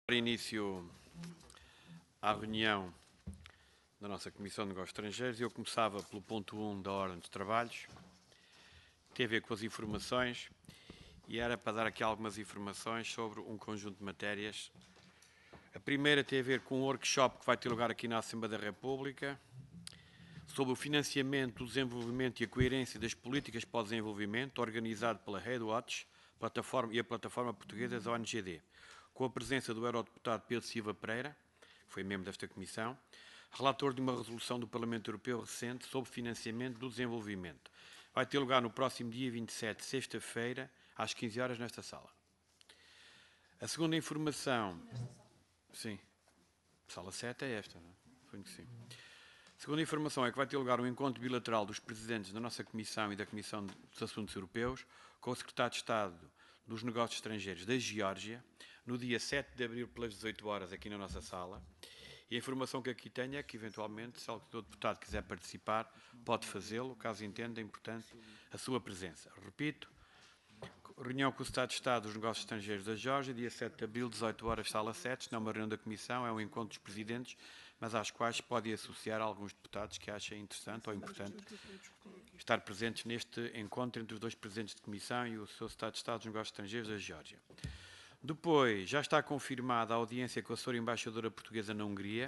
Dar início à reunião da nossa Comissão de Negócios Estrangeiros. Eu começava pelo ponto 1 da ordem dos trabalhos, que tem a ver com as informações, e era para dar aqui algumas informações sobre um conjunto de matérias. A primeira tem a ver com um workshop que vai ter lugar aqui na Assembleia da República, sobre o financiamento, o desenvolvimento e a coerência das políticas para o desenvolvimento, organizado pela Headwatch e a plataforma portuguesa da ONGD, com a presença do eurodeputado Pedro Silva Pereira, que foi membro desta comissão, relator de uma resolução do Parlamento Europeu recente sobre financiamento do desenvolvimento. Vai ter lugar no próximo dia 27, sexta-feira, às 15 horas, nesta sala. A segunda informação... Sim. Sala 7 é esta, não é? Foi que sim. A segunda informação é que vai ter lugar um encontro bilateral dos presidentes da nossa Comissão e da Comissão dos Assuntos Europeus com o Secretário de Estado dos Negócios Estrangeiros da Geórgia, no dia 7 de abril, pelas 18 horas, aqui na nossa sala. E a informação que aqui tenho é que, eventualmente, se algum deputado quiser participar, pode fazê-lo, caso entenda importante a sua presença. Repito, reunião com o Secretário de Estado dos Negócios Estrangeiros da Geórgia, dia 7 de abril, 18 horas, sala 7, não é uma reunião da Comissão, é um encontro dos presidentes, mas às quais podem associar alguns deputados que achem interessante ou importante estar presentes neste encontro entre os dois presidentes de Comissão e o Sr. Secretário de Estado dos Negócios Estrangeiros da Geórgia. Depois, já está confirmada a audiência com a Sra. Embaixadora Portuguesa na Hungria,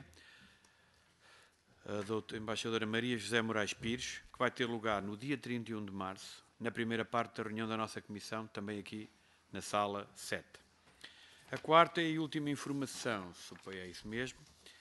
a Embaixadora Maria José Moraes Pires, que vai ter lugar no dia 31 de março, na primeira parte da reunião da nossa Comissão, também aqui na sala 7. A quarta e última informação, suponho é isso mesmo,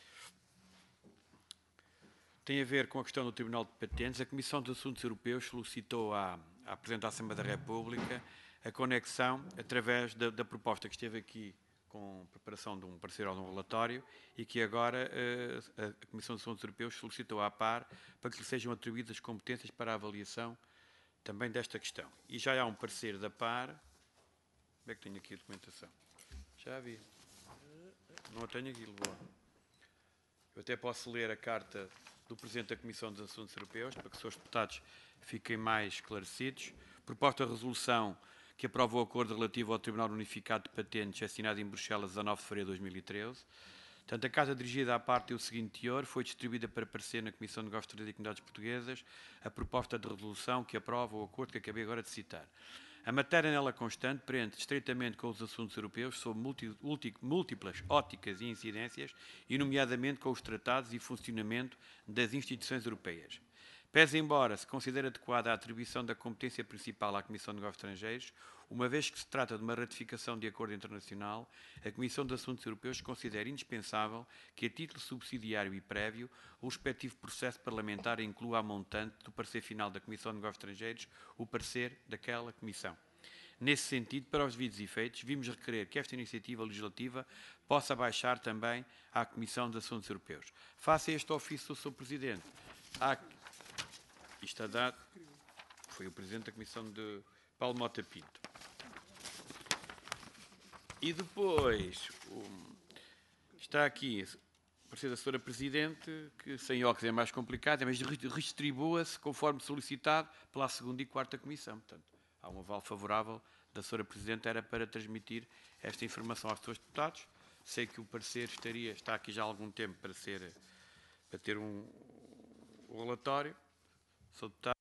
tem a ver com a questão do Tribunal de Patentes. A Comissão dos Assuntos Europeus solicitou à Presidente da Assembleia da República a conexão através da proposta que esteve aqui com a preparação de um parecer ou de um relatório e que agora a Comissão dos Assuntos Europeus solicitou à PAR para que lhe sejam atribuídas competências para a avaliação também desta questão. E já há um parecer da PAR. Como é que tenho aqui a documentação? Já vi. Não a tenho aqui, Lisboa. Eu até posso ler a carta do Presidente da Comissão dos Assuntos Europeus, para que os seus deputados fiquem mais esclarecidos. Proposta de resolução que aprova o acordo relativo ao Tribunal Unificado de Patentes, assinado em Bruxelas, 19 de fevereiro de 2013. Portanto, a carta dirigida à parte tem o seguinte teor: foi distribuída para parecer na Comissão de Negócios Estrangeiros e Comunidades Portuguesas a proposta de resolução que aprova o acordo que acabei agora de citar. A matéria nela constante prende estreitamente com os assuntos europeus sob múltiplas óticas e incidências, e nomeadamente com os tratados e funcionamento das instituições europeias. Pese embora se considere adequada a atribuição da competência principal à Comissão de Negócios Estrangeiros, uma vez que se trata de uma ratificação de acordo internacional, a Comissão de Assuntos Europeus considera indispensável que, a título subsidiário e prévio, o respectivo processo parlamentar inclua a montante do parecer final da Comissão de Negócios Estrangeiros, o parecer daquela Comissão. Nesse sentido, para os devidos efeitos, vimos requerer que esta iniciativa legislativa possa baixar também à Comissão de Assuntos Europeus. Faça este ofício do Sr. Presidente. Isto a dado foi o Presidente da Comissão de Paulo Mota Pinto. E depois está aqui o parecer da Sra. Presidente, que sem óculos é mais complicado, mas redistribua-se conforme solicitado pela segunda e quarta Comissão. Portanto, há um aval favorável da Sra. Presidente, era para transmitir esta informação aos seus deputados. Sei que o parecer está aqui já há algum tempo para ter um relatório. Sr. Deputado.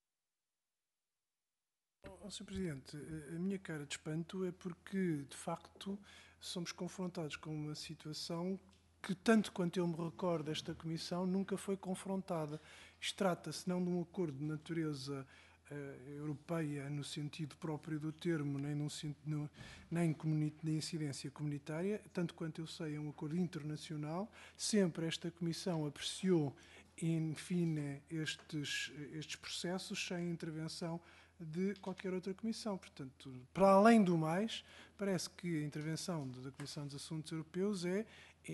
Sr. Presidente, a minha cara de espanto é porque, de facto, somos confrontados com uma situação que, tanto quanto eu me recordo, esta Comissão nunca foi confrontada. Isto trata-se não de um acordo de natureza europeia no sentido próprio do termo, nem de incidência comunitária. Tanto quanto eu sei, é um acordo internacional. Sempre esta Comissão apreciou, enfim, estes processos sem intervenção de qualquer outra comissão. Portanto, para além do mais, parece que a intervenção da Comissão dos Assuntos Europeus é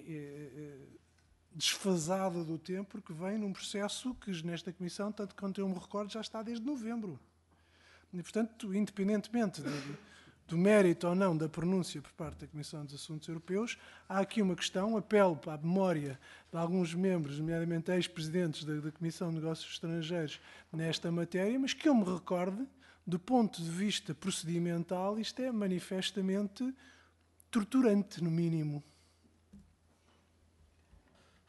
desfasada do tempo, porque vem num processo que nesta Comissão, tanto quanto eu me recordo, já está desde novembro. E, portanto, independentemente do mérito ou não da pronúncia por parte da Comissão dos Assuntos Europeus, há aqui uma questão, apelo para a memória de alguns membros, nomeadamente ex-presidentes da Comissão de Negócios Estrangeiros, nesta matéria, mas que eu me recorde, do ponto de vista procedimental, isto é manifestamente torturante, no mínimo.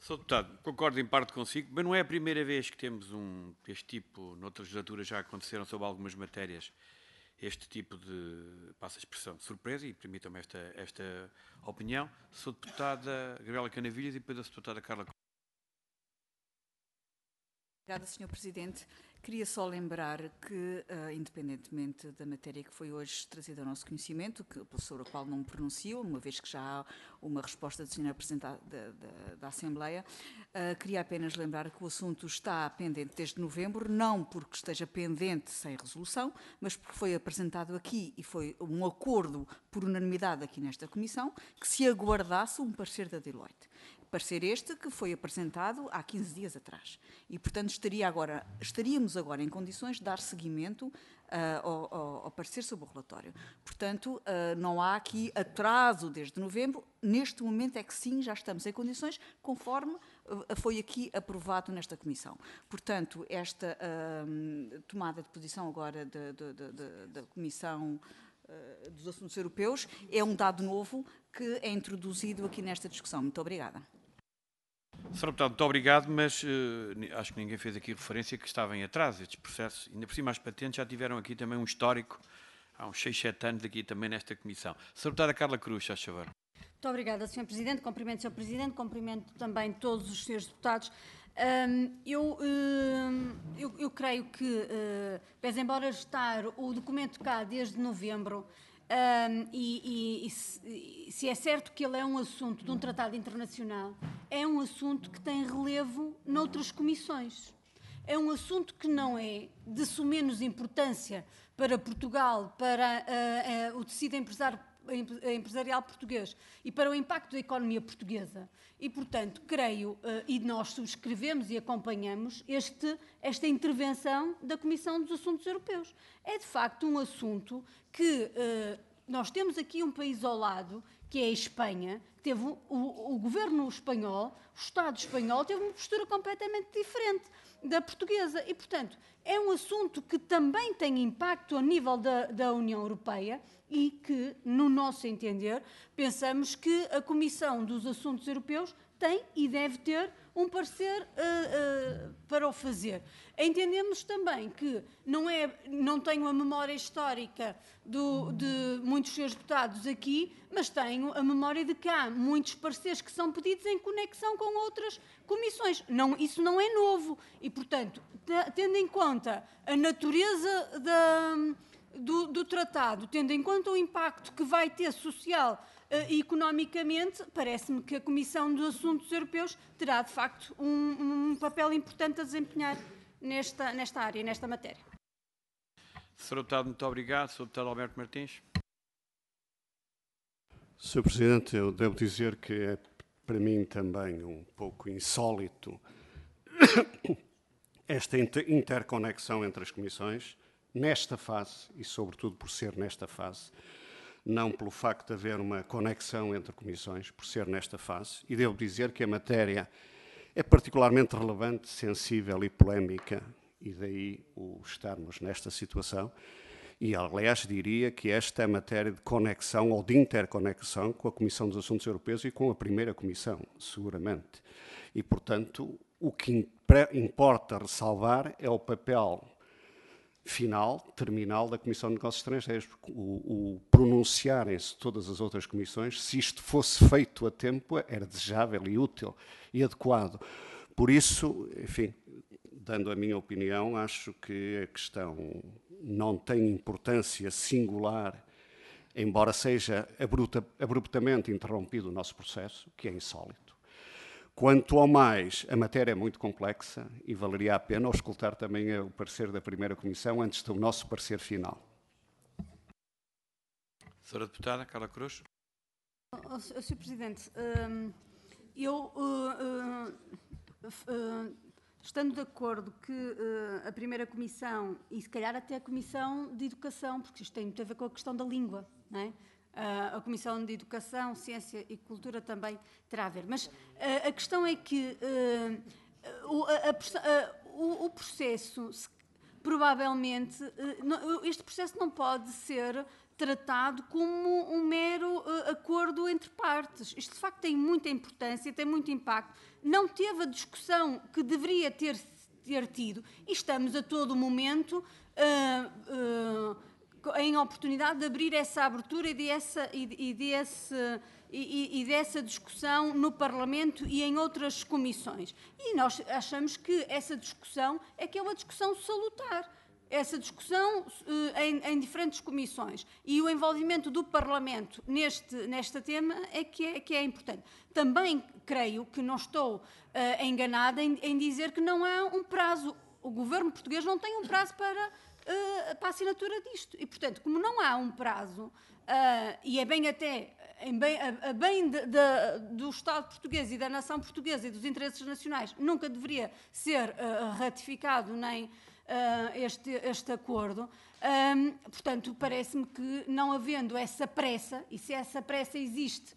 Sr. Deputado, concordo em parte consigo, mas não é a primeira vez que temos este tipo, noutras legislaturas já aconteceram sobre algumas matérias, este tipo de, passa a expressão, de surpresa, e permitam-me esta opinião. Sou Deputada Gabriela Canavilhas e depois a Sra. Deputada Carla. Obrigada, Sr. Presidente. Queria só lembrar que, independentemente da matéria que foi hoje trazida ao nosso conhecimento, sobre a qual não me pronuncio, uma vez que já há uma resposta do Sr. Representante da Assembleia, queria apenas lembrar que o assunto está pendente desde novembro, não porque esteja pendente sem resolução, mas porque foi apresentado aqui e foi um acordo por unanimidade aqui nesta Comissão, que se aguardasse um parecer da Deloitte. Parecer este que foi apresentado há 15 dias atrás. E, portanto, estaríamos agora em condições de dar seguimento ao parecer sobre o relatório. Portanto, não há aqui atraso desde novembro. Neste momento é que sim, já estamos em condições, conforme foi aqui aprovado nesta Comissão. Portanto, esta tomada de posição agora da Comissão dos Assuntos Europeus é um dado novo que é introduzido aqui nesta discussão. Muito obrigada. Sr. Deputado, muito obrigado, mas acho que ninguém fez aqui referência que estava em atraso estes processos. Ainda por cima, as patentes já tiveram aqui também um histórico, há uns 6, 7 anos aqui também nesta Comissão. Sra. Deputada Carla Cruz, faz favor. Muito obrigada, Sr. Presidente. Cumprimento o Sr. Presidente, cumprimento também todos os Srs. Deputados. Eu creio que, pese embora estar o documento cá desde novembro, se é certo que ele é um assunto de um tratado internacional, é um assunto que tem relevo noutras comissões. É um assunto que não é de sumenos importância para Portugal, para o tecido empresarial português e para o impacto da economia portuguesa. E, portanto, creio, e nós subscrevemos e acompanhamos esta intervenção da Comissão dos Assuntos Europeus. É, de facto, um assunto que nós temos aqui um país ao lado, que é a Espanha, que teve o governo espanhol, o Estado espanhol, teve uma postura completamente diferente da portuguesa. E, portanto, é um assunto que também tem impacto a nível da União Europeia e que, no nosso entender, pensamos que a Comissão dos Assuntos Europeus tem e deve ter um parecer para o fazer. Entendemos também que não tenho a memória histórica de muitos seus deputados aqui, mas tenho a memória de que há muitos pareceres que são pedidos em conexão com outras comissões. Isso não é novo e, portanto, tendo em conta a natureza do tratado, tendo em conta o impacto que vai ter social e economicamente, parece-me que a Comissão dos Assuntos Europeus terá, de facto, um papel importante a desempenhar nesta área, nesta matéria. Sr. Deputado, muito obrigado. Sr. Deputado Alberto Martins. Sr. Presidente, eu devo dizer que é para mim também um pouco insólito esta interconexão entre as comissões, nesta fase, e sobretudo por ser nesta fase, não pelo facto de haver uma conexão entre comissões, por ser nesta fase, e devo dizer que a matéria é particularmente relevante, sensível e polémica, e daí o estarmos nesta situação, e aliás diria que esta é matéria de conexão ou de interconexão com a Comissão dos Assuntos Europeus e com a primeira Comissão, seguramente. E, portanto, o que importa ressalvar é o papel final, terminal, da Comissão de Negócios Estrangeiros, porque o pronunciarem-se todas as outras comissões, se isto fosse feito a tempo, era desejável e útil e adequado. Por isso, enfim, dando a minha opinião, acho que a questão não tem importância singular, embora seja abruptamente interrompido o nosso processo, que é insólito. Quanto ao mais, a matéria é muito complexa e valeria a pena escutar também o parecer da primeira comissão antes do nosso parecer final. Sra. Deputada Carla Cruz. Sr. Presidente, estando de acordo que a primeira comissão, e se calhar até a Comissão de Educação, porque isto tem muito a ver com a questão da língua, não é? A Comissão de Educação, Ciência e Cultura também terá a ver. Mas a questão é que o processo, provavelmente, este processo não pode ser tratado como um mero acordo entre partes. Isto, de facto, tem muita importância, tem muito impacto. Não teve a discussão que deveria ter tido e estamos a todo momento em oportunidade de abrir essa abertura e dessa discussão no Parlamento e em outras comissões. E nós achamos que essa discussão é que é uma discussão salutar. Essa discussão em diferentes comissões e o envolvimento do Parlamento neste tema é que é importante. Também creio que não estou enganada em dizer que não há um prazo. O governo português não tem um prazo para a assinatura disto. E, portanto, como não há um prazo, e é bem até a bem do Estado português e da nação portuguesa e dos interesses nacionais, nunca deveria ser ratificado nem este acordo. Portanto, parece-me que não havendo essa pressa, e se essa pressa existe,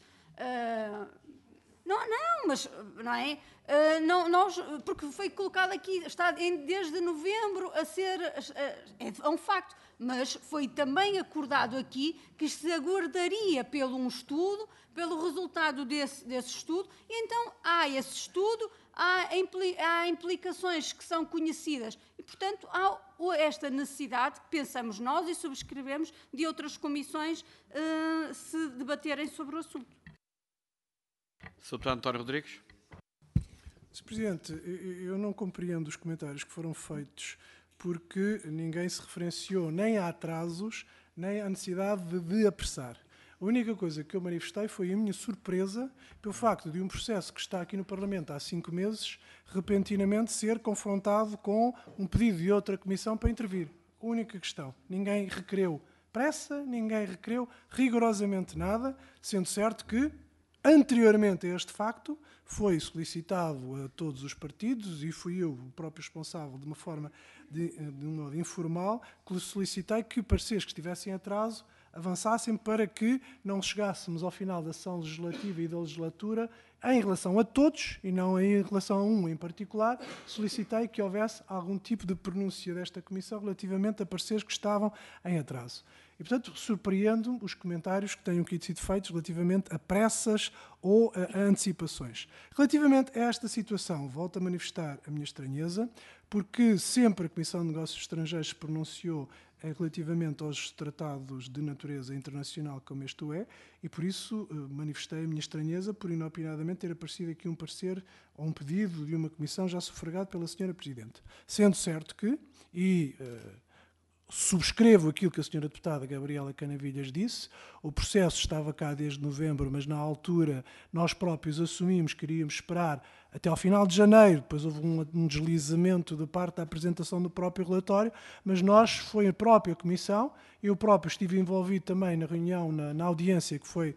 não é? Porque foi colocado aqui, está desde novembro a ser, é um facto, mas foi também acordado aqui que se aguardaria pelo resultado desse estudo, e então há esse estudo, há implicações que são conhecidas e, portanto, há esta necessidade, pensamos nós e subscrevemos, de outras comissões se debaterem sobre o assunto. Sr. Deputado António Rodrigues. Sr. Presidente, eu não compreendo os comentários que foram feitos porque ninguém se referenciou nem a atrasos, nem à necessidade de apressar. A única coisa que eu manifestei foi a minha surpresa pelo facto de um processo que está aqui no Parlamento há 5 meses, repentinamente ser confrontado com um pedido de outra comissão para intervir. A única questão. Ninguém requereu pressa, ninguém requereu rigorosamente nada, sendo certo que, anteriormente a este facto, foi solicitado a todos os partidos, e fui eu o próprio responsável, de uma forma de um modo informal, que solicitei que pareceres que estivessem em atraso avançassem para que não chegássemos ao final da sessão legislativa e da legislatura em relação a todos, e não em relação a um em particular. Solicitei que houvesse algum tipo de pronúncia desta Comissão relativamente a pareceres que estavam em atraso. E, portanto, surpreendo os comentários que tenham aqui sido feitos relativamente a pressas ou a antecipações. Relativamente a esta situação, volto a manifestar a minha estranheza, porque sempre a Comissão de Negócios Estrangeiros se pronunciou relativamente aos tratados de natureza internacional como este é, e por isso manifestei a minha estranheza por inopinadamente ter aparecido aqui um parecer ou um pedido de uma comissão já sufragado pela Sra. Presidente. Sendo certo que, subscrevo aquilo que a Sra. Deputada Gabriela Canavilhas disse, o processo estava cá desde novembro, mas na altura nós próprios assumimos que iríamos esperar até ao final de janeiro, depois houve um deslizamento de parte da apresentação do próprio relatório, mas foi a própria Comissão, eu próprio estive envolvido também na reunião, na audiência que foi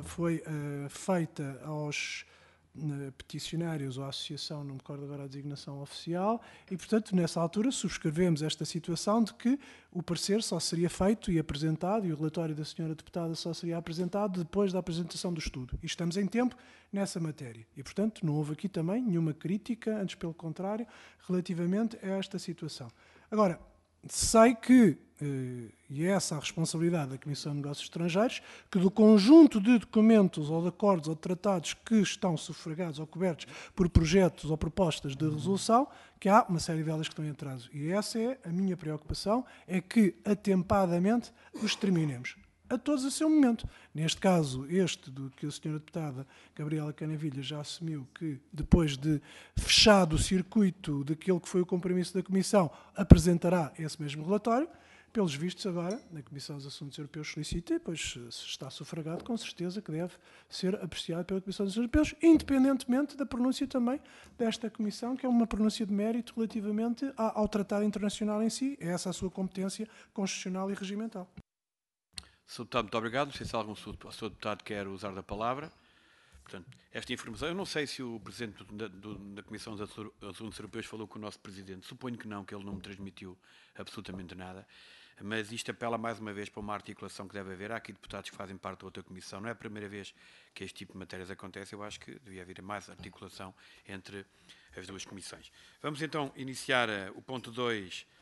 feita aos peticionários ou à associação, não me recordo agora a designação oficial, e, portanto, nessa altura subscrevemos esta situação de que o parecer só seria feito e apresentado, e o relatório da Sra. Deputada só seria apresentado depois da apresentação do estudo. E estamos em tempo nessa matéria. E, portanto, não houve aqui também nenhuma crítica, antes pelo contrário, relativamente a esta situação. Agora, sei que, e é essa a responsabilidade da Comissão de Negócios Estrangeiros, que do conjunto de documentos ou de acordos ou de tratados que estão sufragados ou cobertos por projetos ou propostas de resolução, que há uma série delas que estão em atraso. E essa é a minha preocupação, é que atempadamente os terminemos. A todos a seu momento. Neste caso, do que a Sra. Deputada Gabriela Canavilhas já assumiu que, depois de fechado o circuito daquilo que foi o compromisso da Comissão, apresentará esse mesmo relatório. Pelos vistos, agora, na Comissão dos Assuntos Europeus solicita, e depois, se está sufragado, com certeza que deve ser apreciado pela Comissão dos Assuntos Europeus, independentemente da pronúncia também desta Comissão, que é uma pronúncia de mérito relativamente ao Tratado Internacional em si. É essa a sua competência constitucional e regimental. Sr. Deputado, muito obrigado. Não sei se algum Sr. Deputado quer usar da palavra. Portanto, esta informação, eu não sei se o Presidente da Comissão dos Assuntos Europeus falou com o nosso Presidente. Suponho que não, que ele não me transmitiu absolutamente nada. Mas isto apela mais uma vez para uma articulação que deve haver. Há aqui deputados que fazem parte da outra comissão. Não é a primeira vez que este tipo de matérias acontece. Eu acho que devia haver mais articulação entre as duas comissões. Vamos então iniciar o ponto 2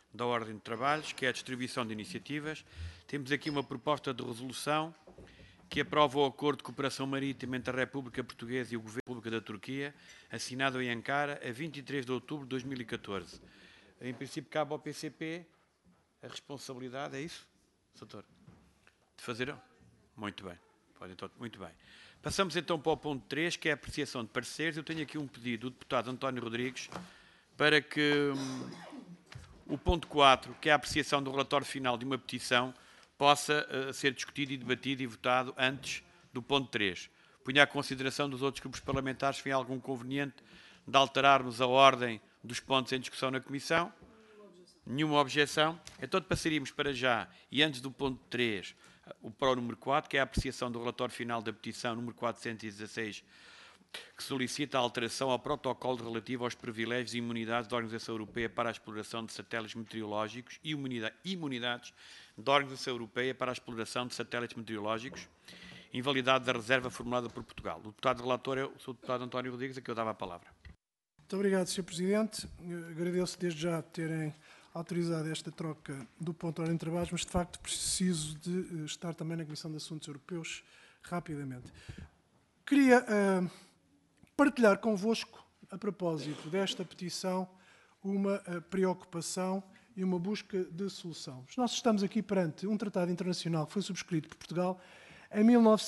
da Ordem de Trabalhos, que é a distribuição de iniciativas. Temos aqui uma proposta de resolução que aprova o Acordo de Cooperação Marítima entre a República Portuguesa e o Governo da República da Turquia, assinado em Ankara a 23 de outubro de 2014. Em princípio, cabe ao PCP a responsabilidade, é isso, doutor? De fazer? Muito bem. Pode, então, muito bem. Passamos então para o ponto 3, que é a apreciação de pareceres. Eu tenho aqui um pedido do deputado António Rodrigues para que o ponto 4, que é a apreciação do relatório final de uma petição, possa ser discutido e debatido e votado antes do ponto 3. Ponho à consideração dos outros grupos parlamentares se há algum conveniente de alterarmos a ordem dos pontos em discussão na Comissão. Nenhuma objeção. Então passaríamos para já, e antes do ponto 3, para o número 4, que é a apreciação do relatório final da petição número 416, que solicita a alteração ao protocolo relativo aos privilégios e imunidades da Organização Europeia para a exploração de satélites meteorológicos e imunidades da Organização Europeia para a exploração de satélites meteorológicos, invalidade da reserva formulada por Portugal. O deputado relator é o Sr. Deputado António Rodrigues, a que eu dava a palavra. Muito obrigado, Sr. Presidente. Eu agradeço desde já terem autorizado esta troca do ponto de ordem de trabalhos, mas de facto preciso de estar também na Comissão de Assuntos Europeus rapidamente. Queria partilhar convosco, a propósito desta petição, uma preocupação e uma busca de solução. Nós estamos aqui perante um tratado internacional que foi subscrito por Portugal em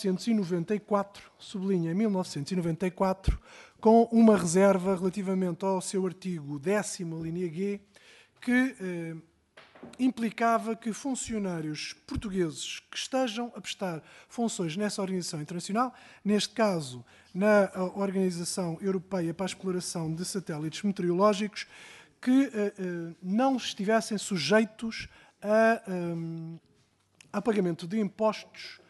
1994, sublinha em 1994, com uma reserva relativamente ao seu artigo 10º, linha G, que implicava que funcionários portugueses que estejam a prestar funções nessa organização internacional, neste caso na Organização Europeia para a Exploração de Satélites Meteorológicos, que não estivessem sujeitos a pagamento de impostos,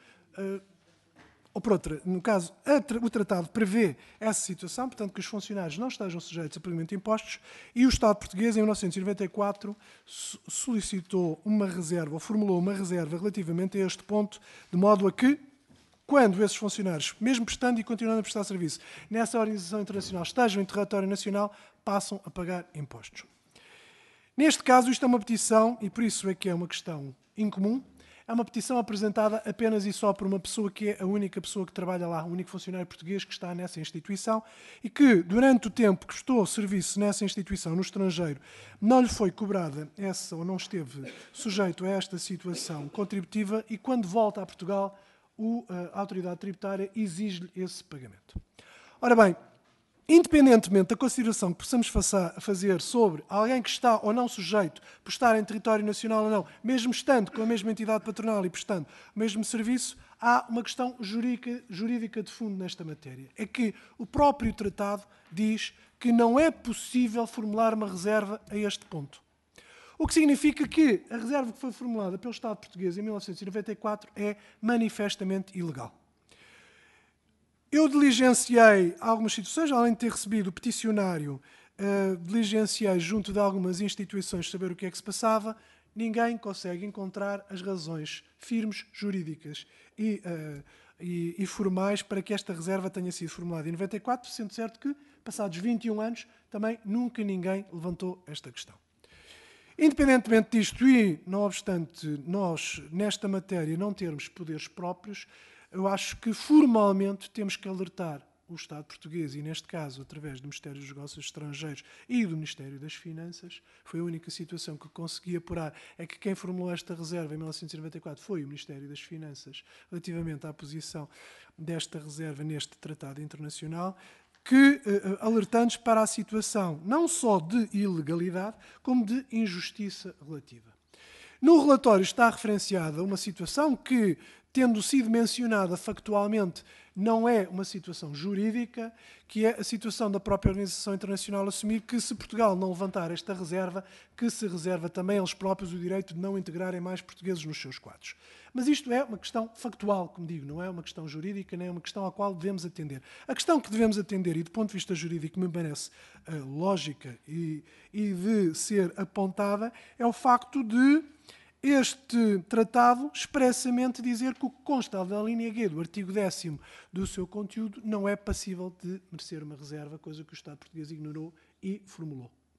ou por outra, no caso, o tratado prevê essa situação, portanto, que os funcionários não estejam sujeitos a pagamento de impostos, e o Estado português, em 1994, solicitou uma reserva, ou formulou uma reserva relativamente a este ponto, de modo a que, quando esses funcionários, mesmo prestando e continuando a prestar serviço nessa organização internacional, estejam em território nacional, passam a pagar impostos. Neste caso, isto é uma petição, e por isso é que é uma questão incomum. É uma petição apresentada apenas e só por uma pessoa que é a única pessoa que trabalha lá, o único funcionário português que está nessa instituição e que, durante o tempo que prestou serviço nessa instituição no estrangeiro, não lhe foi cobrada essa, ou não esteve sujeito a esta situação contributiva e, quando volta a Portugal, a autoridade tributária exige-lhe esse pagamento. Ora bem, independentemente da consideração que possamos fazer sobre alguém que está ou não sujeito por estar em território nacional ou não, mesmo estando com a mesma entidade patronal e prestando o mesmo serviço, há uma questão jurídica de fundo nesta matéria. É que o próprio tratado diz que não é possível formular uma reserva a este ponto. O que significa que a reserva que foi formulada pelo Estado português em 1994 é manifestamente ilegal. Eu diligenciei algumas situações, além de ter recebido o peticionário, diligenciei junto de algumas instituições saber o que é que se passava. Ninguém consegue encontrar as razões firmes, jurídicas e formais para que esta reserva tenha sido formulada em 94, sendo certo que, passados 21 anos, também nunca ninguém levantou esta questão. Independentemente disto e, não obstante, nós, nesta matéria, não termos poderes próprios, eu acho que formalmente temos que alertar o Estado português, e neste caso através do Ministério dos Negócios Estrangeiros e do Ministério das Finanças, foi a única situação que consegui apurar, é que quem formulou esta reserva em 1994 foi o Ministério das Finanças, relativamente à posição desta reserva neste tratado internacional, que alertando-nos para a situação não só de ilegalidade, como de injustiça relativa. No relatório está referenciada uma situação que, tendo sido mencionada factualmente, não é uma situação jurídica, que é a situação da própria Organização Internacional assumir que, se Portugal não levantar esta reserva, que se reserva também a eles próprios o direito de não integrarem mais portugueses nos seus quadros. Mas isto é uma questão factual, como digo, não é uma questão jurídica, nem é uma questão à qual devemos atender. A questão que devemos atender, e do ponto de vista jurídico me parece lógica e de ser apontada, é o facto de este tratado expressamente dizer que o que consta da linha G do artigo 10º do seu conteúdo não é passível de merecer uma reserva, coisa que o Estado português ignorou e formulou.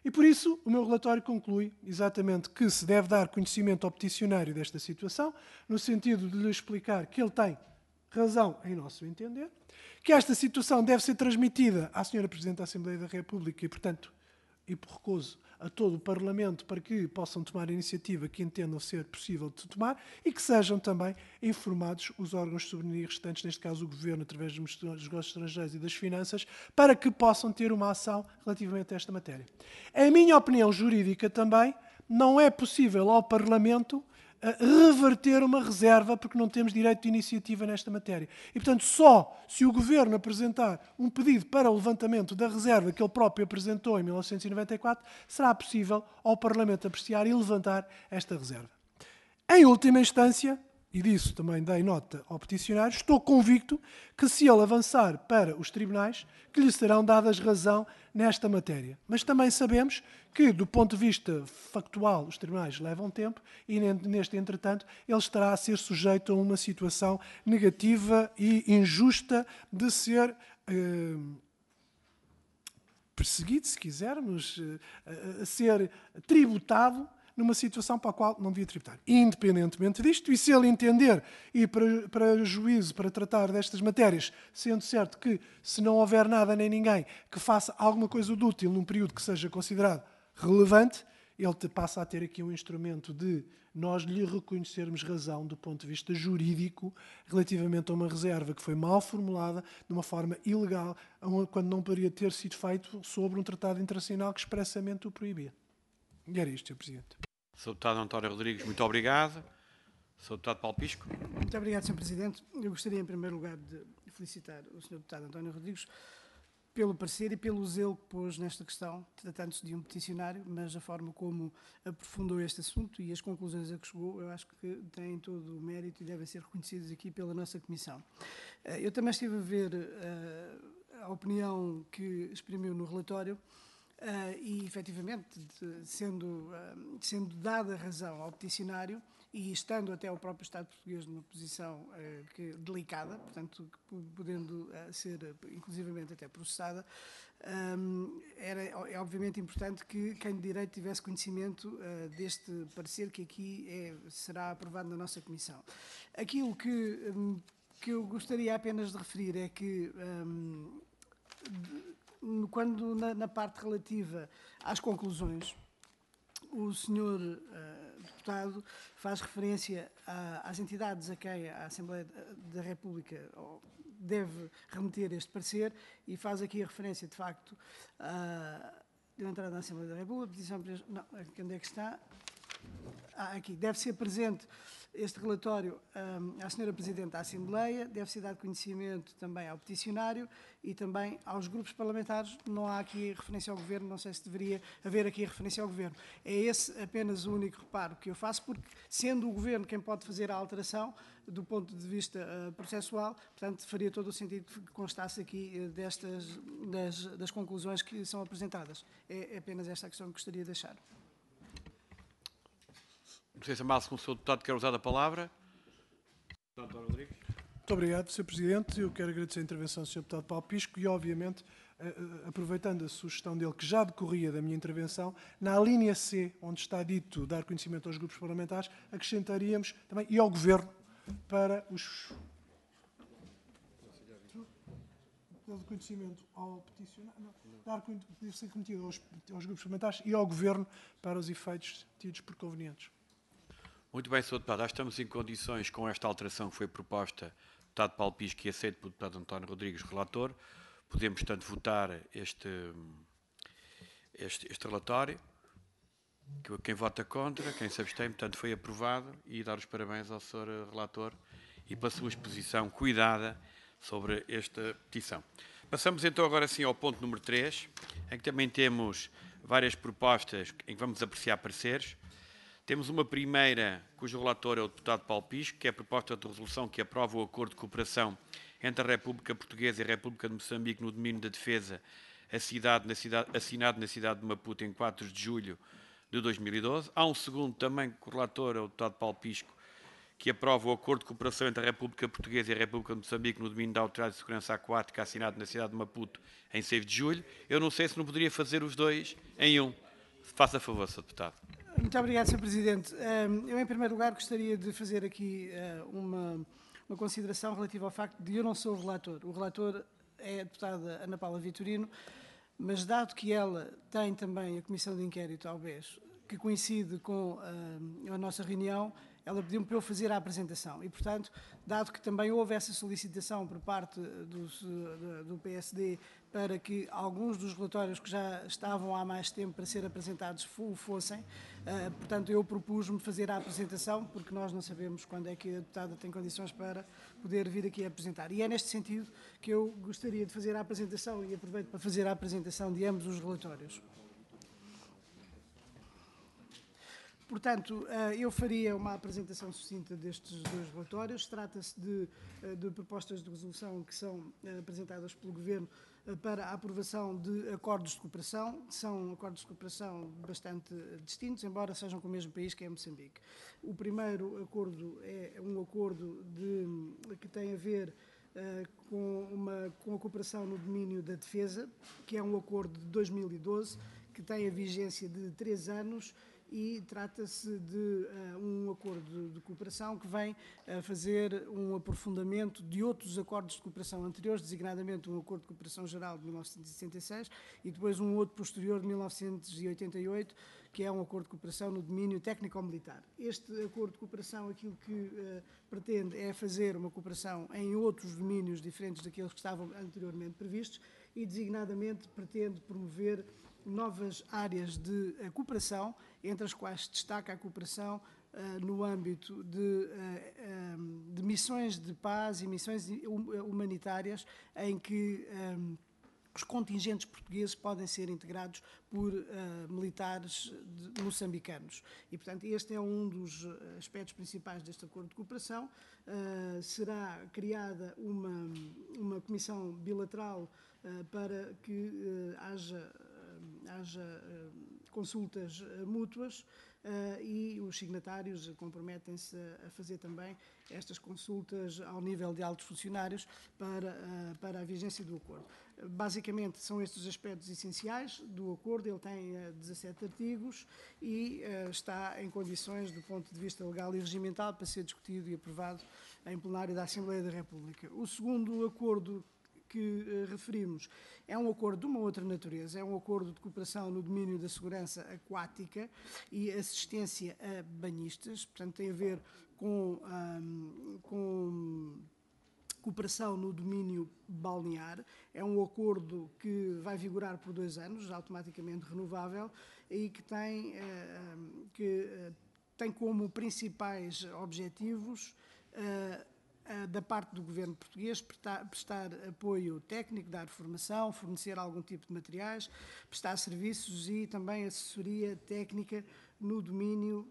E por isso o meu relatório conclui exatamente que se deve dar conhecimento ao peticionário desta situação, no sentido de lhe explicar que ele tem razão em nosso entender, que esta situação deve ser transmitida à Sra. Presidente da Assembleia da República e, portanto, e por recuso a todo o Parlamento para que possam tomar a iniciativa que entendam ser possível de tomar e que sejam também informados os órgãos de soberania restantes, neste caso o Governo, através dos negócios estrangeiros e das finanças, para que possam ter uma ação relativamente a esta matéria. A minha opinião jurídica também, não é possível ao Parlamento reverter uma reserva, porque não temos direito de iniciativa nesta matéria. E, portanto, só se o Governo apresentar um pedido para o levantamento da reserva que ele próprio apresentou em 1994, será possível ao Parlamento apreciar e levantar esta reserva. Em última instância, e disso também dei nota ao peticionário, estou convicto que se ele avançar para os tribunais, que lhe serão dadas razão nesta matéria. Mas também sabemos que, do ponto de vista factual, os tribunais levam tempo e, neste entretanto, ele estará a ser sujeito a uma situação negativa e injusta de ser perseguido, se quisermos, a ser tributado numa situação para a qual não devia tributar. Independentemente disto, e se ele entender ir para juízo para tratar destas matérias, sendo certo que, se não houver nada nem ninguém que faça alguma coisa de útil num período que seja considerado relevante, ele passa a ter aqui um instrumento de nós lhe reconhecermos razão do ponto de vista jurídico relativamente a uma reserva que foi mal formulada, de uma forma ilegal, quando não poderia ter sido feito sobre um tratado internacional que expressamente o proibia. E era isto, Sr. Presidente. Sr. Deputado António Rodrigues, muito obrigado. Sr. Deputado Paulo Pisco. Muito obrigado, Sr. Presidente. Eu gostaria, em primeiro lugar, de felicitar o Sr. Deputado António Rodrigues pelo parecer e pelo zelo que pôs nesta questão, tratando-se de um peticionário, mas a forma como aprofundou este assunto e as conclusões a que chegou, eu acho que têm todo o mérito e devem ser reconhecidas aqui pela nossa Comissão. Eu também estive a ver a opinião que exprimiu no relatório, e, efetivamente, sendo dada razão ao peticionário e estando até o próprio Estado português numa posição delicada, portanto, podendo ser, inclusivamente, até processada, é obviamente importante que quem de direito tivesse conhecimento deste parecer que aqui será aprovado na nossa Comissão. Aquilo que eu gostaria apenas de referir é que quando na parte relativa às conclusões, o senhor deputado faz referência às entidades a quem a Assembleia da República deve remeter este parecer e faz aqui a referência, de facto, de entrada na Assembleia da República, petição, não, onde é que está? Aqui, deve ser presente este relatório à Sra. Presidente da Assembleia, deve ser dado conhecimento também ao peticionário e também aos grupos parlamentares. Não há aqui referência ao Governo, não sei se deveria haver aqui referência ao Governo. É esse apenas o único reparo que eu faço, porque sendo o Governo quem pode fazer a alteração do ponto de vista processual, portanto, faria todo o sentido que constasse aqui das conclusões que são apresentadas. É apenas esta a questão que gostaria de deixar. Não sei se o Sr. Deputado quer usar a palavra. Deputado António Rodrigues. Muito obrigado, Sr. Presidente. Eu quero agradecer a intervenção do Sr. Deputado Paulo Pisco e, obviamente, aproveitando a sugestão dele, que já decorria da minha intervenção, na linha C, onde está dito dar conhecimento aos grupos parlamentares, acrescentaríamos também e ao Governo para os... Dar conhecimento ao peticionário, não, dar conhecimento aos grupos parlamentares e ao Governo para os efeitos tidos por convenientes. Muito bem, Sr. Deputado. Já estamos em condições, com esta alteração que foi proposta, Deputado Paulo Pisco e aceito pelo Deputado António Rodrigues, relator. Podemos, portanto, votar este relatório. Quem vota contra, quem se abstém, portanto, foi aprovado, e dar os parabéns ao Sr. Relator e pela sua exposição cuidada sobre esta petição. Passamos então agora sim ao ponto número 3, em que também temos várias propostas em que vamos apreciar pareceres. Temos uma primeira, cujo relator é o deputado Paulo Pisco, que é a proposta de resolução que aprova o acordo de cooperação entre a República Portuguesa e a República de Moçambique no domínio da defesa, assinado na cidade de Maputo em 4 de julho de 2012. Há um segundo também, que o relator é o deputado Paulo Pisco, que aprova o acordo de cooperação entre a República Portuguesa e a República de Moçambique no domínio da Autoridade de Segurança Aquática, assinado na cidade de Maputo em 6 de julho. Eu não sei se não poderia fazer os dois em um. Faça favor, Sr. Deputado. Muito obrigado, Sr. Presidente. Eu, em primeiro lugar, gostaria de fazer aqui uma consideração relativa ao facto de eu não sou o relator. O relator é a deputada Ana Paula Vitorino, mas dado que ela tem também a Comissão de Inquérito ao BES, que coincide com a nossa reunião, ela pediu-me para eu fazer a apresentação. E, portanto, dado que também houve essa solicitação por parte do PSD para que alguns dos relatórios que já estavam há mais tempo para ser apresentados o fossem, portanto, eu propus-me fazer a apresentação, porque nós não sabemos quando é que a deputada tem condições para poder vir aqui a apresentar. E é neste sentido que eu gostaria de fazer a apresentação, e aproveito para fazer a apresentação de ambos os relatórios. Portanto, eu faria uma apresentação sucinta destes dois relatórios. Trata-se de propostas de resolução que são apresentadas pelo Governo para a aprovação de acordos de cooperação. São acordos de cooperação bastante distintos, embora sejam com o mesmo país, que é Moçambique. O primeiro acordo é um acordo que tem a ver com a cooperação no domínio da defesa, que é um acordo de 2012, que tem a vigência de 3 anos, e trata-se de um acordo de cooperação que vem a fazer um aprofundamento de outros acordos de cooperação anteriores, designadamente um acordo de cooperação geral de 1966 e depois um outro posterior de 1988, que é um acordo de cooperação no domínio técnico-militar. Este acordo de cooperação, aquilo que pretende é fazer uma cooperação em outros domínios diferentes daqueles que estavam anteriormente previstos e, designadamente, pretende promover novas áreas de cooperação, entre as quais se destaca a cooperação no âmbito de missões de paz e missões humanitárias em que os contingentes portugueses podem ser integrados por militares moçambicanos. E, portanto, este é um dos aspectos principais deste acordo de cooperação. Será criada uma comissão bilateral para que haja consultas mútuas e os signatários comprometem-se a fazer também estas consultas ao nível de altos funcionários para a vigência do acordo. Basicamente, são estes os aspectos essenciais do acordo. Ele tem 17 artigos e está em condições, do ponto de vista legal e regimental, para ser discutido e aprovado em plenário da Assembleia da República. O segundo acordo que referimos é um acordo de uma outra natureza, é um acordo de cooperação no domínio da segurança aquática e assistência a banhistas, portanto tem a ver com cooperação no domínio balnear. É um acordo que vai vigorar por 2 anos, automaticamente renovável, e que tem como principais objetivos da parte do Governo português prestar apoio técnico, dar formação, fornecer algum tipo de materiais, prestar serviços e também assessoria técnica no domínio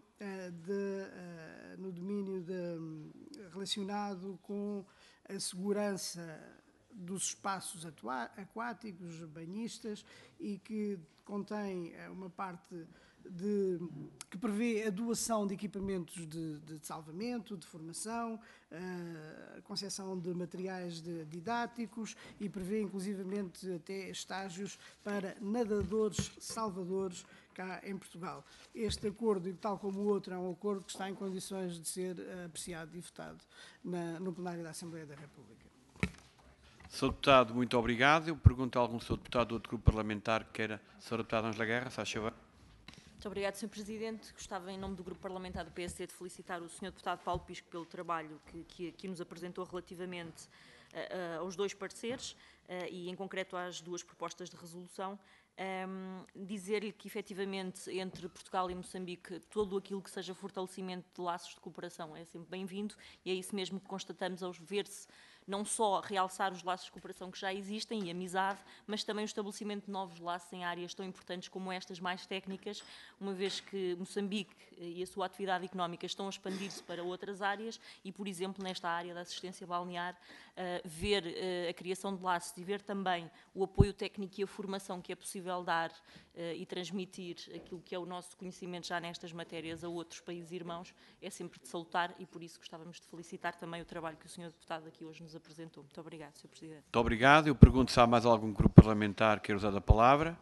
relacionado com a segurança dos espaços aquáticos, banhistas, e que contém uma parte que prevê a doação de equipamentos de salvamento, de formação, a concessão de materiais didáticos e prevê inclusivamente até estágios para nadadores salvadores cá em Portugal. Este acordo, tal como o outro, é um acordo que está em condições de ser apreciado e votado no plenário da Assembleia da República. Sr. Deputado, muito obrigado. Eu pergunto a algum Sr. Deputado do outro grupo parlamentar que queira. Sr. Deputado Ângela Guerra, se faz favor. Muito obrigado, Sr. Presidente. Gostava, em nome do Grupo Parlamentar do PSD, de felicitar o Sr. Deputado Paulo Pisco pelo trabalho que aqui nos apresentou relativamente aos 2 pareceres e, em concreto, às 2 propostas de resolução. Dizer-lhe que, efetivamente, entre Portugal e Moçambique, todo aquilo que seja fortalecimento de laços de cooperação é sempre bem-vindo e é isso mesmo que constatamos ao ver-se não só realçar os laços de cooperação que já existem e amizade, mas também o estabelecimento de novos laços em áreas tão importantes como estas mais técnicas, uma vez que Moçambique e a sua atividade económica estão a expandir-se para outras áreas e, por exemplo, nesta área da assistência balnear, ver a criação de laços e ver também o apoio técnico e a formação que é possível dar e transmitir aquilo que é o nosso conhecimento já nestas matérias a outros países irmãos, é sempre de salutar e por isso gostávamos de felicitar também o trabalho que o Sr. Deputado aqui hoje nos apresentou. Muito obrigado, Sr. Presidente. Muito obrigado. Eu pergunto se há mais algum grupo parlamentar que queira usar a palavra.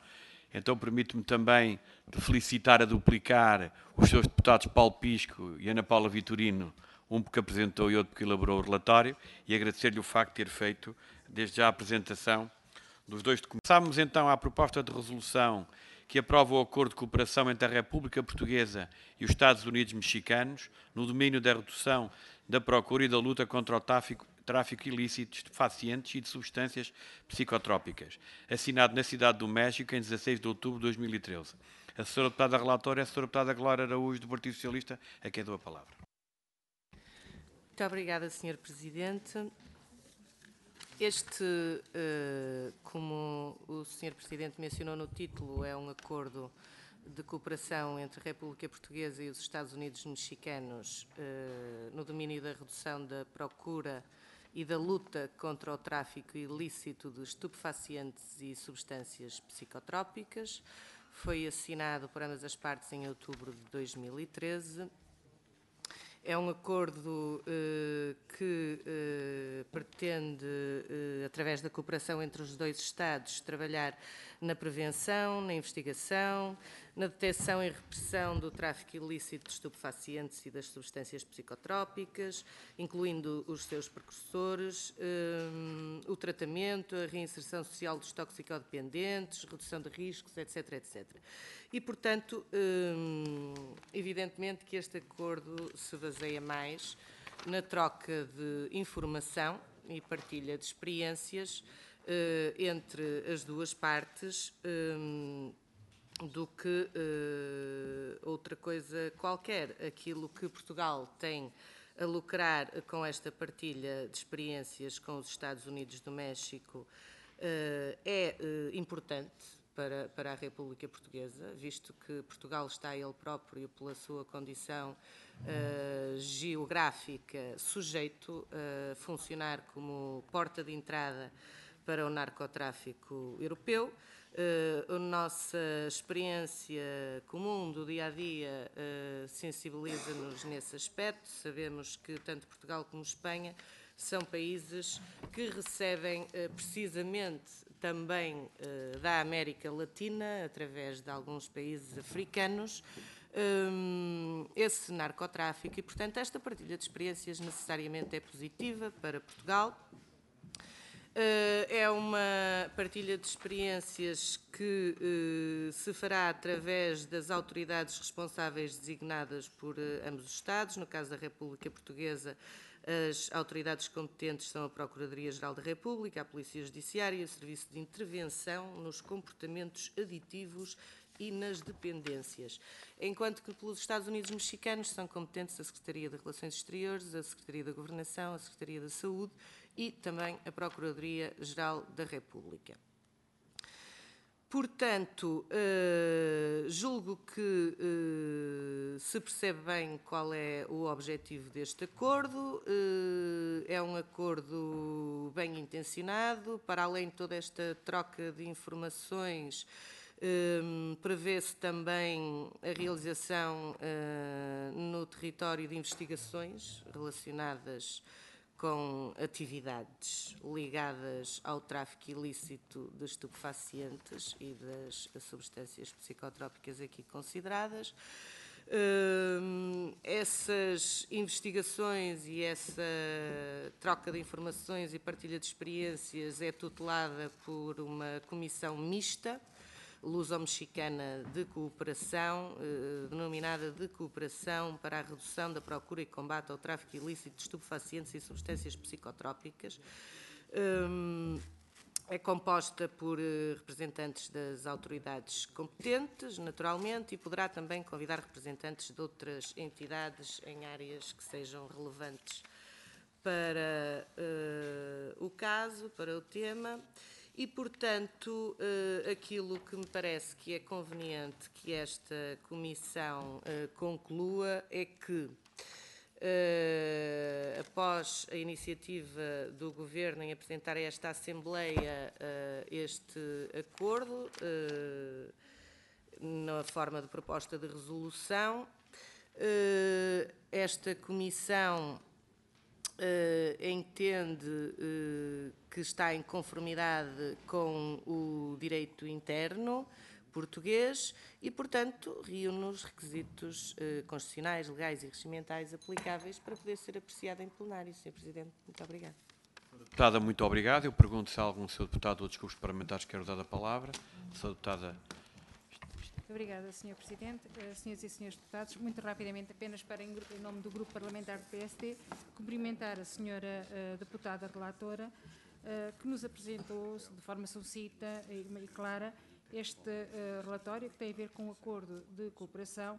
Então permito-me também de felicitar a duplicar os seus deputados Paulo Pisco e Ana Paula Vitorino, um porque apresentou e outro porque elaborou o relatório, e agradecer-lhe o facto de ter feito desde já a apresentação dos dois documentos. Passamos então à proposta de resolução que aprova o acordo de cooperação entre a República Portuguesa e os Estados Unidos Mexicanos no domínio da redução da procura e da luta contra o tráfico ilícito de estupefacientes e de substâncias psicotrópicas, assinado na Cidade do México em 16 de outubro de 2013. A senhora deputada relatora é a senhora deputada Glória Araújo, do Partido Socialista, a quem dou a palavra. Muito obrigada, Sr. Presidente. Este, como o Sr. Presidente mencionou no título, é um acordo de cooperação entre a República Portuguesa e os Estados Unidos Mexicanos no domínio da redução da procura e da luta contra o tráfico ilícito de estupefacientes e substâncias psicotrópicas. Foi assinado por ambas as partes em outubro de 2013. É um acordo que pretende, através da cooperação entre os dois Estados, trabalhar na prevenção, na investigação, na detecção e repressão do tráfico ilícito de estupefacientes e das substâncias psicotrópicas, incluindo os seus precursores, o tratamento, a reinserção social dos toxicodependentes, redução de riscos, etc., etc. E, portanto, evidentemente que este acordo se baseia mais na troca de informação e partilha de experiências entre as duas partes do que outra coisa qualquer. Aquilo que Portugal tem a lucrar com esta partilha de experiências com os Estados Unidos do México é importante para a República Portuguesa, visto que Portugal está ele próprio, pela sua condição geográfica, sujeito a funcionar como porta de entrada para o narcotráfico europeu. A nossa experiência comum do dia-a-dia sensibiliza-nos nesse aspecto. Sabemos que tanto Portugal como Espanha são países que recebem precisamente também da América Latina, através de alguns países africanos, esse narcotráfico e, portanto, esta partilha de experiências necessariamente é positiva para Portugal. É uma partilha de experiências que se fará através das autoridades responsáveis designadas por ambos os Estados. No caso da República Portuguesa, as autoridades competentes são a Procuradoria-Geral da República, a Polícia Judiciária e o Serviço de Intervenção nos Comportamentos Aditivos e nas Dependências. Enquanto que pelos Estados Unidos Mexicanos são competentes a Secretaria de Relações Exteriores, a Secretaria da Governação, a Secretaria da Saúde e também a Procuradoria-Geral da República. Portanto, julgo que se percebe bem qual é o objetivo deste acordo. É um acordo bem intencionado. Para além de toda esta troca de informações, prevê-se também a realização no território de investigações relacionadas com atividades ligadas ao tráfico ilícito de estupefacientes e das substâncias psicotrópicas aqui consideradas. Essas investigações e essa troca de informações e partilha de experiências é tutelada por uma comissão mista, luso-mexicana de cooperação, denominada de Cooperação para a Redução da Procura e Combate ao Tráfico Ilícito de Estupefacientes e Substâncias Psicotrópicas. É composta por representantes das autoridades competentes, naturalmente, e poderá também convidar representantes de outras entidades em áreas que sejam relevantes para o caso, para o tema. E, portanto, aquilo que me parece que é conveniente que esta comissão conclua é que, após a iniciativa do Governo em apresentar a esta Assembleia este acordo, na forma de proposta de resolução, esta comissão entende que está em conformidade com o direito interno, português e, portanto, reúne os requisitos constitucionais, legais e regimentais aplicáveis para poder ser apreciado em plenário. Sr. Presidente, muito obrigada. Deputada, muito obrigado. Eu pergunto se há algum seu deputado ou dos grupos parlamentares que quer usar a palavra. Sra. Deputada. Obrigada, Sr. Presidente. Senhoras e senhores deputados, muito rapidamente, apenas para, em nome do Grupo Parlamentar do PSD, cumprimentar a senhora deputada relatora, que nos apresentou de forma sucinta e clara este relatório que tem a ver com o acordo de cooperação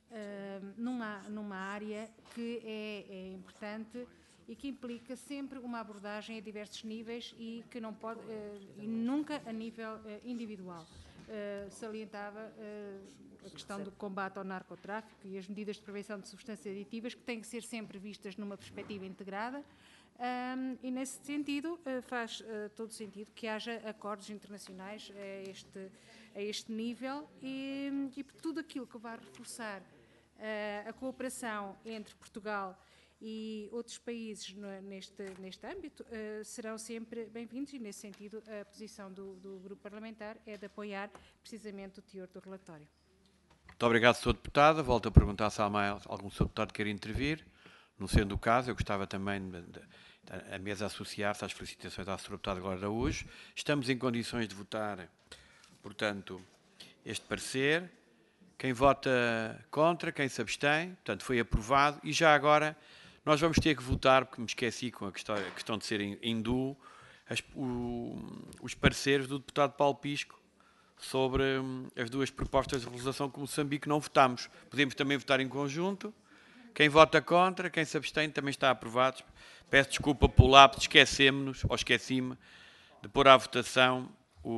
numa área que é importante e que implica sempre uma abordagem a diversos níveis e que não pode, e nunca a nível individual. Salientava a questão do combate ao narcotráfico e as medidas de prevenção de substâncias aditivas que têm que ser sempre vistas numa perspectiva integrada e nesse sentido faz todo sentido que haja acordos internacionais a este nível e por tudo aquilo que vai reforçar a cooperação entre Portugal e outros países neste âmbito serão sempre bem-vindos e, nesse sentido, a posição do Grupo Parlamentar é de apoiar precisamente o teor do relatório. Muito obrigado, Sra. Deputada. Volto a perguntar se há mais algum Sr. Deputado que queira intervir. Não sendo o caso, eu gostava também a mesa associar-se às felicitações à Sra. Deputada Glória Araújo. Estamos em condições de votar, portanto, este parecer. Quem vota contra, quem se abstém, portanto, foi aprovado. E já agora nós vamos ter que votar, porque me esqueci com a questão de ser em duo, os pareceres do deputado Paulo Pisco sobre as duas propostas de resolução que Moçambique não votámos. Podemos também votar em conjunto. Quem vota contra, quem se abstém, também está aprovado. Peço desculpa pelo lápis, esqueci-me de pôr à votação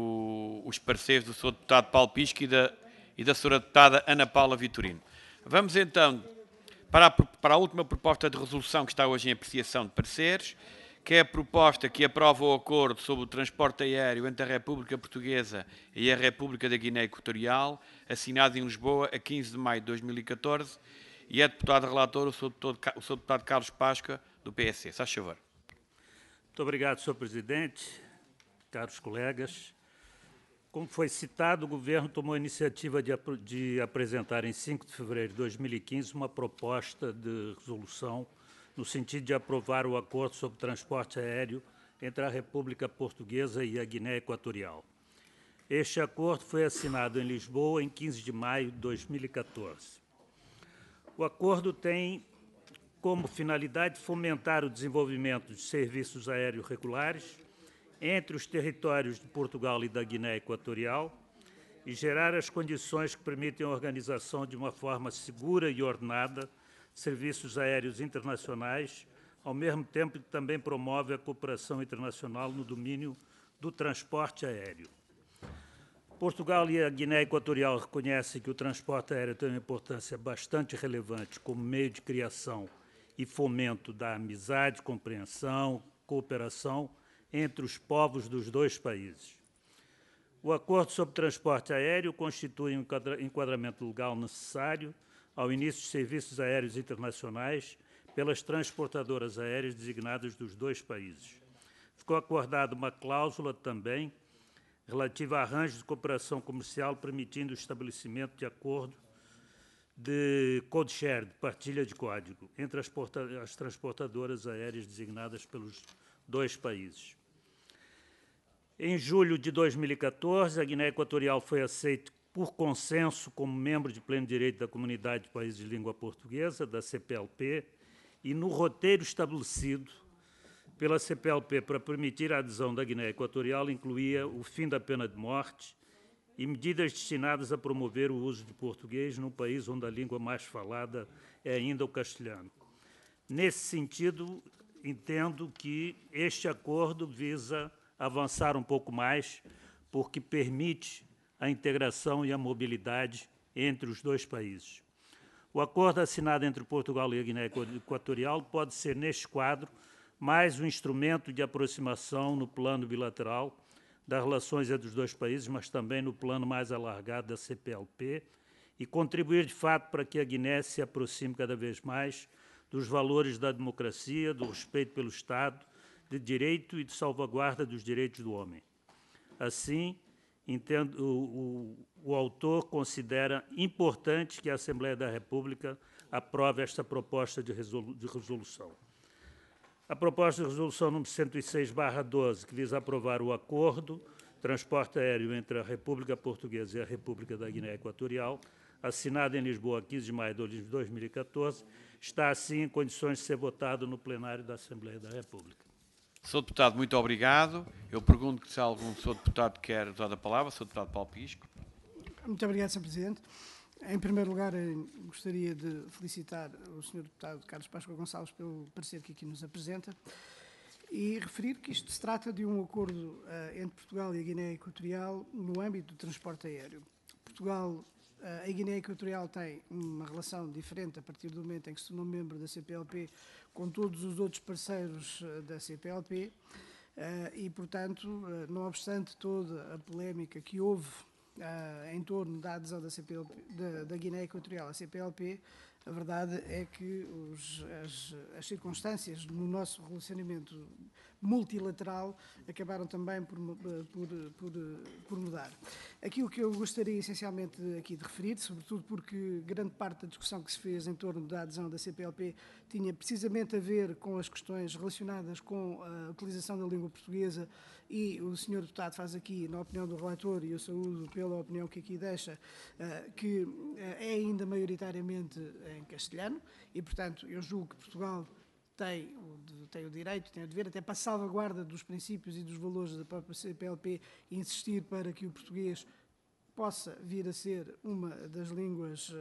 os pareceres do Sr. deputado Paulo Pisco e da Sra. Deputada Ana Paula Vitorino. Vamos então para a última proposta de resolução que está hoje em apreciação de pareceres, que é a proposta que aprova o acordo sobre o transporte aéreo entre a República Portuguesa e a República da Guiné Equatorial, assinado em Lisboa a 15 de maio de 2014, e é deputado relator o Sr. Deputado Carlos Páscoa, do PSD. Se faz favor. Muito obrigado, Sr. Presidente, caros colegas. Como foi citado, o Governo tomou a iniciativa de apresentar, em 5 de fevereiro de 2015, uma proposta de resolução no sentido de aprovar o acordo sobre transporte aéreo entre a República Portuguesa e a Guiné Equatorial. Este acordo foi assinado em Lisboa em 15 de maio de 2014. O acordo tem como finalidade fomentar o desenvolvimento de serviços aéreos regulares entre os territórios de Portugal e da Guiné Equatorial e gerar as condições que permitem a organização de uma forma segura e ordenada de serviços aéreos internacionais, ao mesmo tempo que também promove a cooperação internacional no domínio do transporte aéreo. Portugal e a Guiné Equatorial reconhecem que o transporte aéreo tem uma importância bastante relevante como meio de criação e fomento da amizade, compreensão, cooperação entre os povos dos dois países. O acordo sobre transporte aéreo constitui um enquadramento legal necessário ao início de serviços aéreos internacionais pelas transportadoras aéreas designadas dos dois países. Ficou acordada uma cláusula também relativa a arranjos de cooperação comercial permitindo o estabelecimento de acordo de code share, de partilha de código, entre as transportadoras aéreas designadas pelos dois países. Em julho de 2014, a Guiné Equatorial foi aceita por consenso como membro de pleno direito da Comunidade de Países de Língua Portuguesa, da CPLP, e no roteiro estabelecido pela CPLP para permitir a adesão da Guiné Equatorial incluía o fim da pena de morte e medidas destinadas a promover o uso de português num país onde a língua mais falada é ainda o castelhano. Nesse sentido, entendo que este acordo visa avançar um pouco mais, porque permite a integração e a mobilidade entre os dois países. O acordo assinado entre Portugal e a Guiné Equatorial pode ser, neste quadro, mais um instrumento de aproximação no plano bilateral das relações entre os dois países, mas também no plano mais alargado da CPLP, e contribuir, de fato, para que a Guiné se aproxime cada vez mais dos valores da democracia, do respeito pelo Estado, de direito e de salvaguarda dos direitos do homem. Assim, o autor considera importante que a Assembleia da República aprove esta proposta de resolução. A proposta de resolução número 106/12, que visa aprovar o acordo transporte aéreo entre a República Portuguesa e a República da Guiné Equatorial, assinado em Lisboa, 15 de maio de 2014, está, assim, em condições de ser votado no plenário da Assembleia da República. Sr. Deputado, muito obrigado. Eu pergunto se algum Sr. Deputado quer usar a palavra. Sr. Deputado Paulo Pisco. Muito obrigado, Sr. Presidente. Em primeiro lugar, gostaria de felicitar o Sr. Deputado Carlos Páscoa Gonçalves pelo parecer que aqui nos apresenta e referir que isto se trata de um acordo entre Portugal e a Guiné Equatorial no âmbito do transporte aéreo. Portugal, a Guiné Equatorial tem uma relação diferente a partir do momento em que se tornou membro da CPLP com todos os outros parceiros da CPLP e, portanto, não obstante toda a polémica que houve em torno da adesão da Guiné Equatorial à CPLP, a verdade é que as circunstâncias no nosso relacionamento multilateral acabaram também por mudar. Aquilo que eu gostaria essencialmente aqui de referir, sobretudo porque grande parte da discussão que se fez em torno da adesão da CPLP tinha precisamente a ver com as questões relacionadas com a utilização da língua portuguesa, e o Sr. Deputado faz aqui, na opinião do relator, e eu saúdo pela opinião que aqui deixa, que é ainda maioritariamente em castelhano, e, portanto, eu julgo que Portugal tem o direito, tem o dever, até para a salvaguarda dos princípios e dos valores da própria CPLP, insistir para que o português possa vir a ser uma das línguas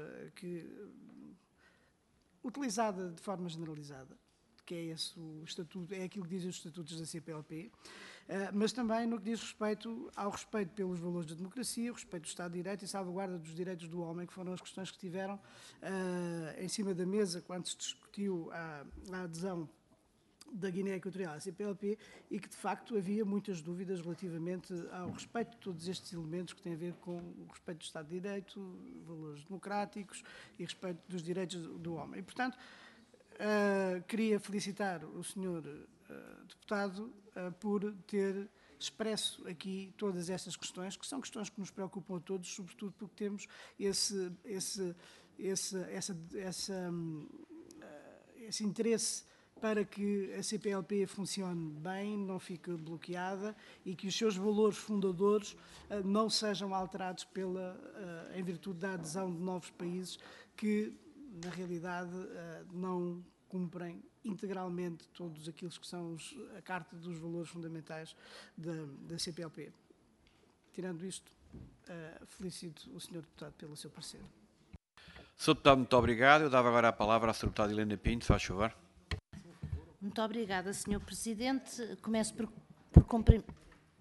utilizada de forma generalizada, que é esse o estatuto, é aquilo que dizem os estatutos da CPLP, mas também no que diz respeito ao respeito pelos valores da democracia, o respeito do Estado de Direito e salvaguarda dos direitos do homem, que foram as questões que tiveram em cima da mesa quando se discutiu a adesão da Guiné Equatorial à CPLP, e que de facto havia muitas dúvidas relativamente ao respeito de todos estes elementos que têm a ver com o respeito do Estado de Direito, valores democráticos e respeito dos direitos do homem. E, portanto, queria felicitar o Sr. Deputado por ter expresso aqui todas estas questões, que são questões que nos preocupam a todos, sobretudo porque temos esse interesse para que a CPLP funcione bem, não fique bloqueada e que os seus valores fundadores não sejam alterados em virtude da adesão de novos países que, na realidade, não cumprem integralmente todos aqueles que são a Carta dos Valores Fundamentais da CPLP. Tirando isto, felicito o Sr. Deputado pelo seu parecer. Sr. Deputado, muito obrigado. Eu dava agora a palavra à Sra. Deputada Helena Pinto, se faz favor. Muito obrigada, Sr. Presidente. Começo por cumprimentar.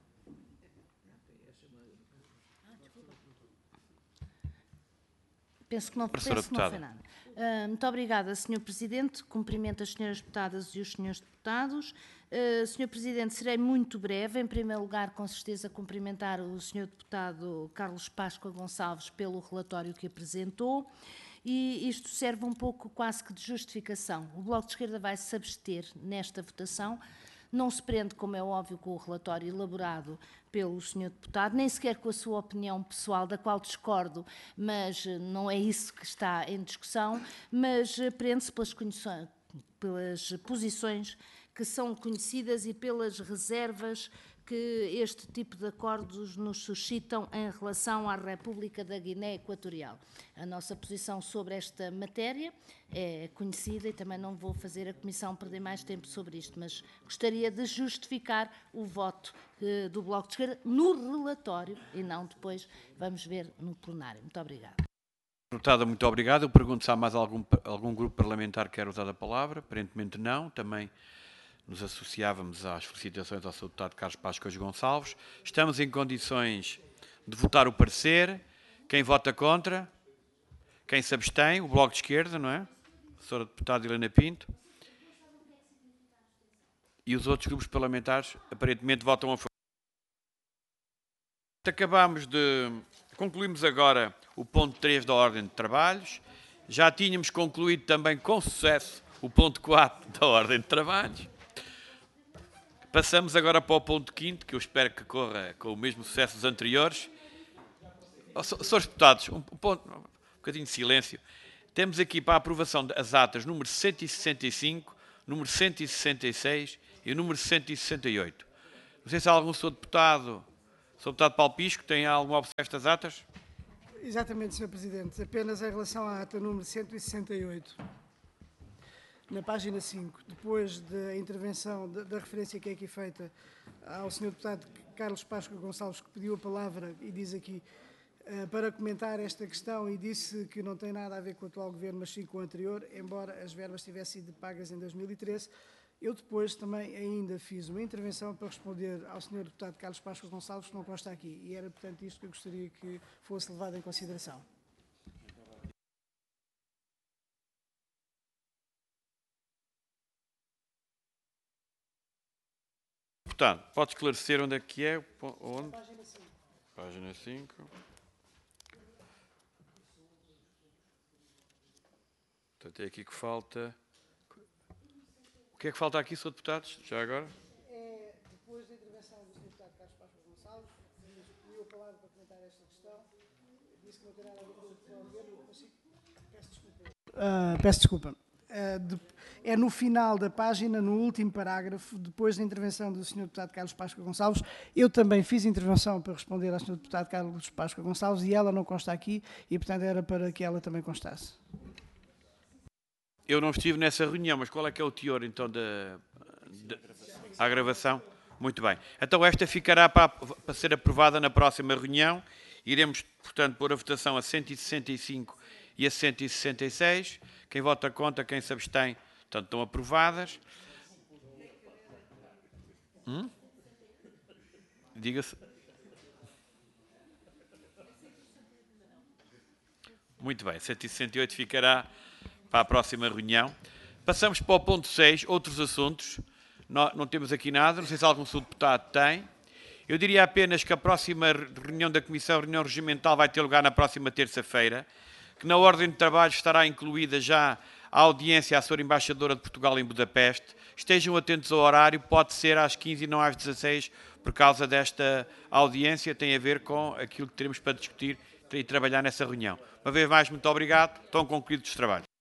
Penso que não foi nada. Muito obrigada, Sr. Presidente. Cumprimento as senhoras deputadas e os senhores deputados. Sr. Presidente, serei muito breve. Em primeiro lugar, com certeza, cumprimentar o Sr. Deputado Carlos Páscoa Gonçalves pelo relatório que apresentou. E isto serve um pouco quase que de justificação. O Bloco de Esquerda vai se abster nesta votação. Não se prende, como é óbvio, com o relatório elaborado pelo Sr. Deputado, nem sequer com a sua opinião pessoal, da qual discordo, mas não é isso que está em discussão, mas prende-se pelas posições que são conhecidas e pelas reservas que este tipo de acordos nos suscitam em relação à República da Guiné Equatorial. A nossa posição sobre esta matéria é conhecida e também não vou fazer a Comissão perder mais tempo sobre isto, mas gostaria de justificar o voto do Bloco de Esquerda no relatório e não depois, vamos ver, no plenário. Muito obrigada. Deputada, muito obrigado. Eu pergunto se há mais algum grupo parlamentar que quer usar a palavra. Aparentemente não. Também nos associávamos às felicitações ao Sr. Deputado Carlos Páscoa Gonçalves. Estamos em condições de votar o parecer. Quem vota contra? Quem se abstém? O Bloco de Esquerda, não é? A Sra. Deputada Helena Pinto. E os outros grupos parlamentares, aparentemente, votam a favor. Concluímos agora o ponto 3 da ordem de trabalhos. Já tínhamos concluído também com sucesso o ponto 4 da ordem de trabalhos. Passamos agora para o ponto 5º, que eu espero que corra com o mesmo sucesso dos anteriores, Senhores deputados, um bocadinho de silêncio. Temos aqui para a aprovação das atas número 165, número 166 e número 168. Não sei se há algum senhor deputado Paulo Pisco, tem alguma observação a estas atas? Exatamente, Sr. Presidente. Apenas em relação à ata número 168, na página 5, depois da intervenção, da referência que é aqui feita ao Sr. Deputado Carlos Páscoa Gonçalves, que pediu a palavra e diz aqui para comentar esta questão e disse que não tem nada a ver com o atual Governo, mas sim com o anterior, embora as verbas tivessem sido pagas em 2013. Eu depois também ainda fiz uma intervenção para responder ao Sr. Deputado Carlos Páscoa Gonçalves, que não consta aqui, e era, portanto, isto que eu gostaria que fosse levado em consideração. Deputado, pode esclarecer onde é que é? Onde? Página 5. Página 5. Portanto, é aqui que falta... O que é que falta aqui, Sr. Deputado, já agora? É, depois da intervenção do Sr. Deputado Carlos Páscoa Gonçalves, pediu a palavra para comentar esta questão, disse que não tem nada a ver com o atual Governo, peço desculpa. Peço desculpa. É no final da página, no último parágrafo, depois da intervenção do Sr. Deputado Carlos Páscoa Gonçalves, eu também fiz intervenção para responder ao Sr. Deputado Carlos Páscoa Gonçalves e ela não consta aqui e, portanto, era para que ela também constasse. Eu não estive nessa reunião, mas qual é que é o teor, então, da gravação? Muito bem. Então, esta ficará para ser aprovada na próxima reunião. Iremos, portanto, pôr a votação a 165 e a 166. Quem vota contra, quem se abstém, portanto, estão aprovadas. Diga-se. Muito bem, 168 ficará para a próxima reunião. Passamos para o ponto 6, outros assuntos. Não temos aqui nada, não sei se algum senhor deputado tem. Eu diria apenas que a próxima reunião da Comissão, a reunião regimental, vai ter lugar na próxima terça-feira, que na ordem de trabalho estará incluída já a audiência à Sra. Embaixadora de Portugal em Budapeste. Estejam atentos ao horário, pode ser às 15 e não às 16, por causa desta audiência, tem a ver com aquilo que teremos para discutir e trabalhar nessa reunião. Uma vez mais, muito obrigado. Estão concluídos os trabalhos.